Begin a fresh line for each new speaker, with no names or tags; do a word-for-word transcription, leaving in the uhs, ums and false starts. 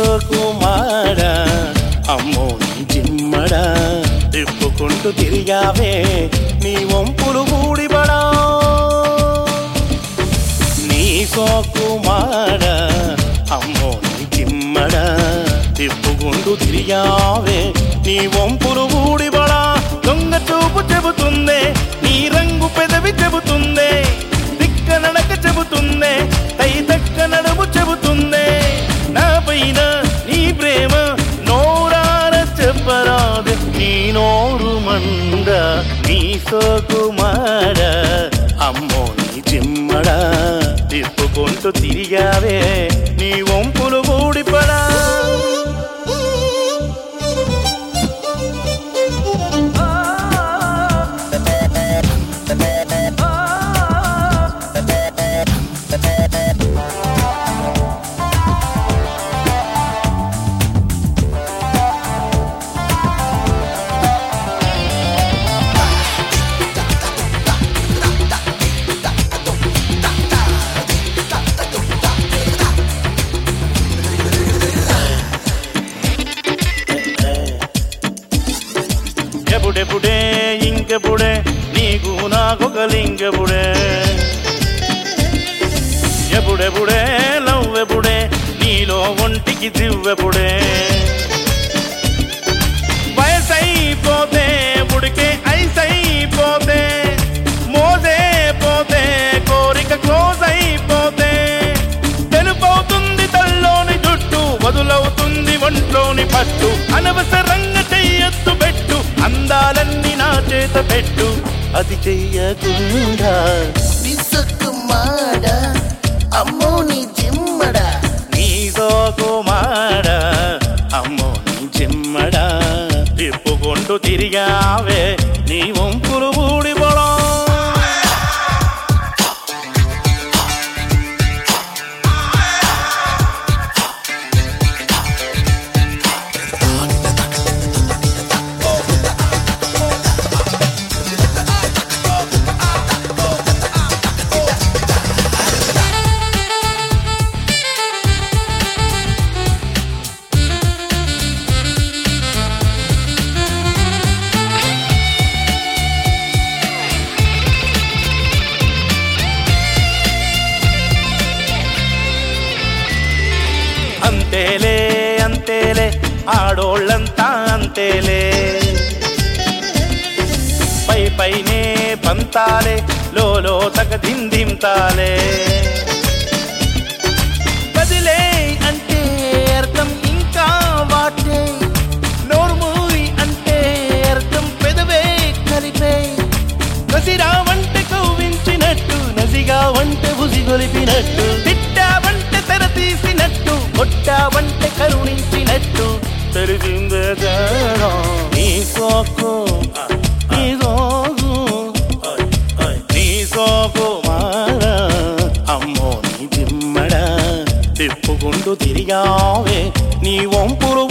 సోకుమాడా అమ్మో నీ జిమ్మడా తిప్పుకుంటూ తిరిగావే నీ వంపులు బూడిబడా నీ సోకుమాడా అమ్మో నీ జిమ్మడా తిప్పుకుంటూ తిరిగావే నీ వంపులు బూడిబడా దొంగ చూపు చెబుతుందే నీ రంగు పెదవి చెబుతుందే దిక్క నడక చెబుతుందే తై దక్క నడుము చెబుతుందే నా పైన నీ ప్రేమ నోరార చెప్పరాదు నీ నోరు మంద నీ సోకుమాడ అమ్మో నీ జిమ్మడా తిప్పుకుంటూ తిరిగావే నీ వంపులు బూడిపడా ఎప్పుడెప్పుడే ఇంకెప్పుడే నీకు నాకొక లింకెప్పుడే ఎప్పుడెప్పుడే లవ్వెప్పుడే నీలో ఒంటికి దివ్వెప్పుడే వయసైపోతే ఉడికే ఐసైపోతే మోసే పోతే కోరిక క్లోజ్ అయిపోతే తెలుపవుతుంది తల్లోని జుట్టు వదులవుతుంది ఒంట్లోని పట్టు అనవసరంగా చెయ్యొద్దు పెట్టు అందాలన్నీ నా చేత పెట్టు అది చెయ్యకుండా
విసుకుమాడ అమ్మో నీ జిమ్మడా
నీ సోకుమాడ అమ్మో నీ జిమ్మడా తిప్పుకుంటూ తిరిగావే నీ వంపులు బూడిపడా అంతేలే అంతేలే ఆడోళ్ళంతా అంతేలే పై పైనే పంతాలే లోలో తగ దిందింతాలే బదిలే అంటే అర్థం ఇంకా వాటే నోర్మూరి అంటే అర్థం పెదవే కలిపే నసిరా వంట కవ్వించినట్టు నసిగా వంట బుసి గొలిపినట్టు తిట్టావంటే తెర తీసినట్టు కొట్టావంటే కరుణించినట్టు తెలిసిందే నీ సోకు నీ సోకు నీ సోకు మార అమ్మో నీ జిమ్మడా తిప్పుకుంటూ తిరిగావే నీ వంపులు